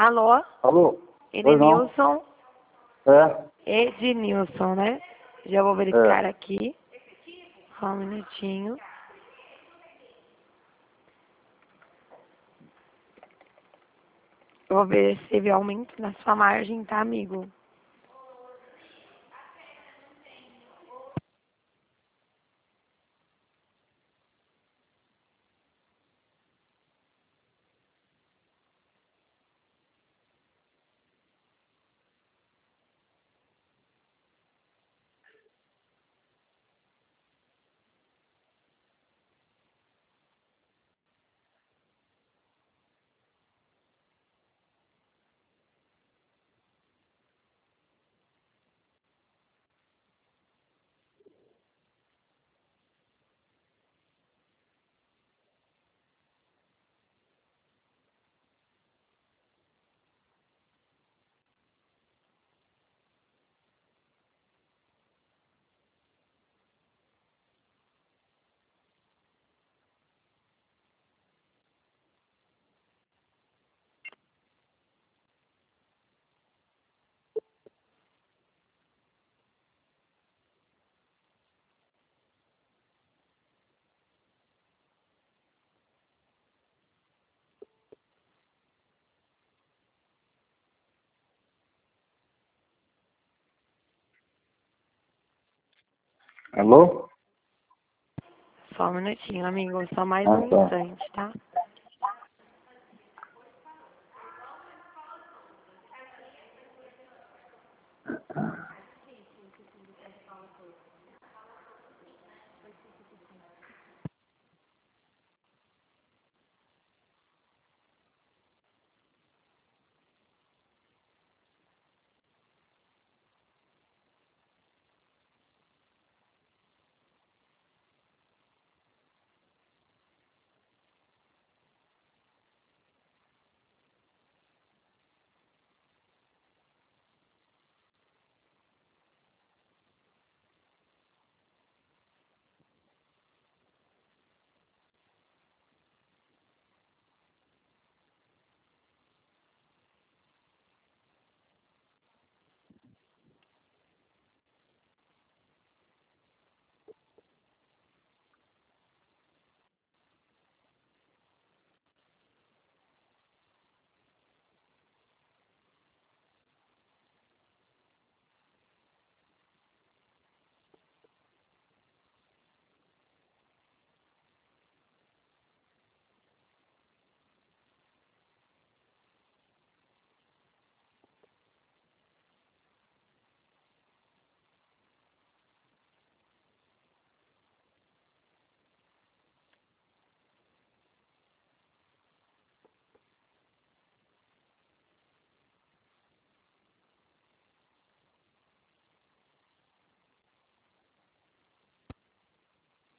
Alô? Alô? Pois não? Ednilson? É? Ednilson, né? Já vou verificar aqui. Só um minutinho. Vou ver se teve aumento na sua margem, tá, amigo? Alô? Só um minutinho, amigo. Só mais Ah, um tá. instante, tá?